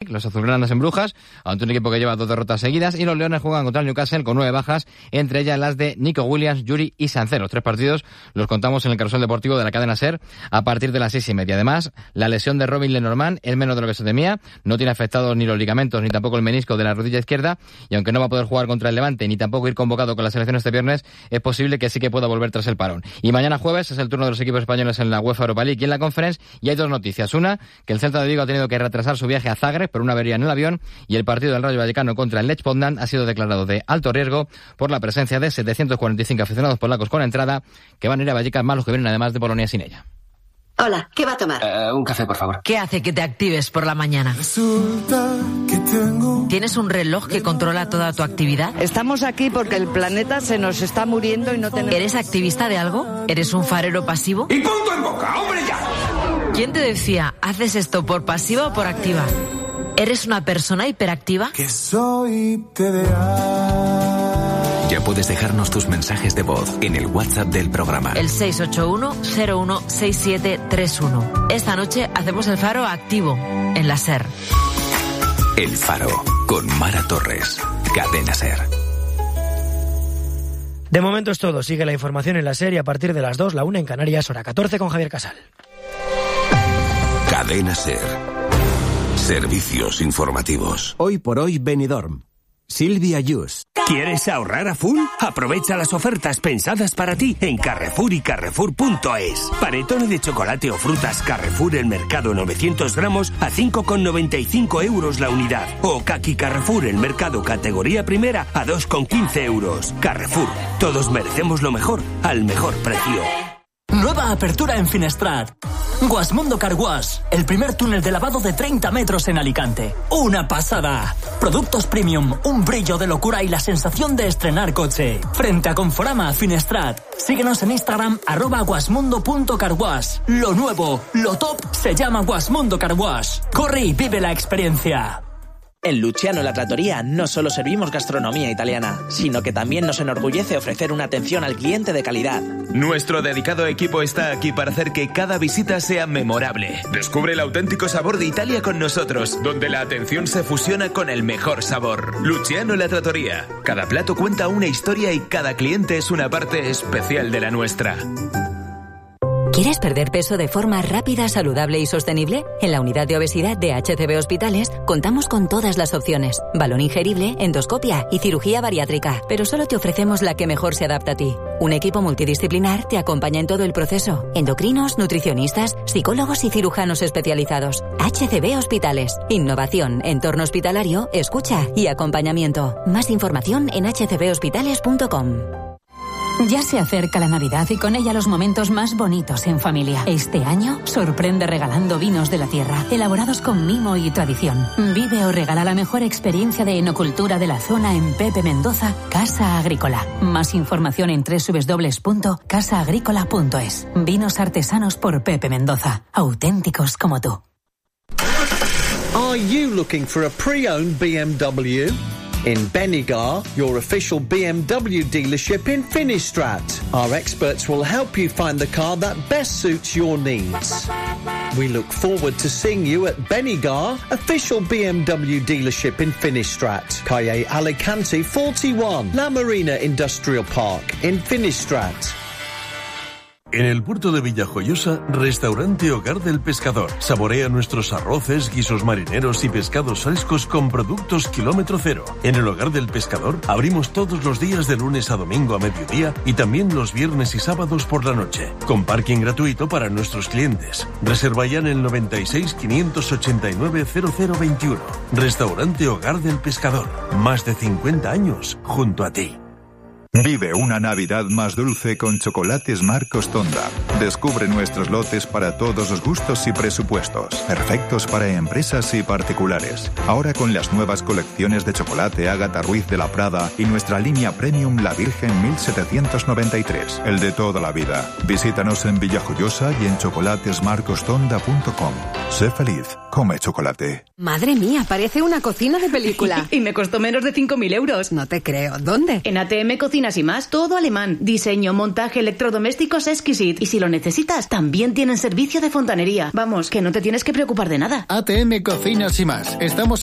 los azulgranas en Brujas, ante un equipo que lleva 2 derrotas seguidas, y los Leones juegan contra el Newcastle con 9 bajas, entre ellas las de Nico Williams, Yuri y Sancet. Los 3 partidos los contamos en el carrusel deportivo de la cadena SER a partir de las 6:30. Además, la lesión de Robin Lenormand es menos de lo que se temía, no tiene afectados ni los ligamentos ni tampoco el menisco de la rodilla izquierda, y aunque no va a poder jugar contra el Levante ni tampoco ir convocado con la selección este viernes, es posible que sí que pueda volver tras el parón. Y mañana jueves es el turno de los equipos españoles en la UEFA Europa League y en la Conference, y hay 2 noticias. Una, que el Celta de Vigo ha tenido que retrasar su viaje a Zagreb por una avería en el avión, y el partido del Rayo Vallecano contra el Lech Poznan ha sido declarado de alto riesgo por la presencia de 745 aficionados polacos con entrada, que van a ir a Vallecas más los que vienen además de Polonia sin ella. Hola, ¿qué va a tomar? Un café, por favor. ¿Qué hace que te actives por la mañana? ¿Tienes un reloj que controla toda tu actividad? Estamos aquí porque el planeta se nos está muriendo y no tenemos... ¿Eres activista de algo? ¿Eres un farero pasivo? ¡Y punto en boca, hombre, ya! ¿Quién te decía, haces esto por pasiva o por activa? ¿Eres una persona hiperactiva? Que soy TDA. Ya puedes dejarnos tus mensajes de voz en el WhatsApp del programa. El 681-016731. Esta noche hacemos el Faro activo en la SER. El Faro con Mara Torres. Cadena SER. De momento es todo. Sigue la información en la SER y a partir de las 2, la 1 en Canarias, hora 14 con Javier Casal. Cadena SER. Servicios informativos. Hoy por hoy Benidorm. Silvia Yus. ¿Quieres ahorrar a full? Aprovecha las ofertas pensadas para ti en Carrefour y Carrefour.es. Panetone de chocolate o frutas Carrefour el mercado 900 gramos a 5,95 euros la unidad. O Kaki Carrefour el mercado categoría primera a 2,15 euros. Carrefour, todos merecemos lo mejor al mejor precio. Nueva apertura en Finestrat. Guasmundo Car Wash, el primer túnel de lavado de 30 metros en Alicante. ¡Una pasada! Productos premium, un brillo de locura y la sensación de estrenar coche. Frente a Conforama, Finestrat. Síguenos en Instagram, @guasmundo.carwash. Lo nuevo, lo top, se llama Guasmundo Car Wash. Corre y vive la experiencia. En Luciano La Trattoria no solo servimos gastronomía italiana, sino que también nos enorgullece ofrecer una atención al cliente de calidad. Nuestro dedicado equipo está aquí para hacer que cada visita sea memorable. Descubre el auténtico sabor de Italia con nosotros, donde la atención se fusiona con el mejor sabor. Luciano La Trattoria. Cada plato cuenta una historia y cada cliente es una parte especial de la nuestra. ¿Quieres perder peso de forma rápida, saludable y sostenible? En la unidad de obesidad de HCB Hospitales contamos con todas las opciones. Balón ingerible, endoscopia y cirugía bariátrica. Pero solo te ofrecemos la que mejor se adapta a ti. Un equipo multidisciplinar te acompaña en todo el proceso. Endocrinos, nutricionistas, psicólogos y cirujanos especializados. HCB Hospitales. Innovación, entorno hospitalario, escucha y acompañamiento. Más información en hcbhospitales.com. Ya se acerca la Navidad y con ella los momentos más bonitos en familia. Este año sorprende regalando vinos de la tierra, elaborados con mimo y tradición. Vive o regala la mejor experiencia de enocultura de la zona en Pepe Mendoza, Casa Agrícola. Más información en www.casaagricola.es. Vinos artesanos por Pepe Mendoza, auténticos como tú. Are you looking for a pre-owned BMW? In Benigar, your official BMW dealership in Finistrat. Our experts will help you find the car that best suits your needs. We look forward to seeing you at Benigar, official BMW dealership in Finistrat. Calle Alicante 41, La Marina Industrial Park in Finistrat. En el puerto de Villajoyosa, restaurante Hogar del Pescador. Saborea nuestros arroces, guisos marineros y pescados frescos con productos kilómetro cero. En el Hogar del Pescador abrimos todos los días de lunes a domingo a mediodía y también los viernes y sábados por la noche, con parking gratuito para nuestros clientes. Reserva ya en el 96 589 0021. Restaurante Hogar del Pescador. Más de 50 años junto a ti. Vive una Navidad más dulce con Chocolates Marcos Tonda. Descubre nuestros lotes para todos los gustos y presupuestos, perfectos para empresas y particulares. Ahora con las nuevas colecciones de chocolate Ágata Ruiz de la Prada y nuestra línea Premium La Virgen 1793, el de toda la vida. Visítanos en Villajoyosa y en chocolatesmarcostonda.com. Sé feliz, come chocolate. Madre mía, parece una cocina de película. Y me costó menos de 5.000 euros. No te creo. ¿Dónde? En ATM Cocinas y Más, todo alemán. Diseño, montaje, electrodomésticos exquisite. Y si lo necesitas, también tienen servicio de fontanería. Vamos, que no te tienes que preocupar de nada. ATM Cocinas y Más. Estamos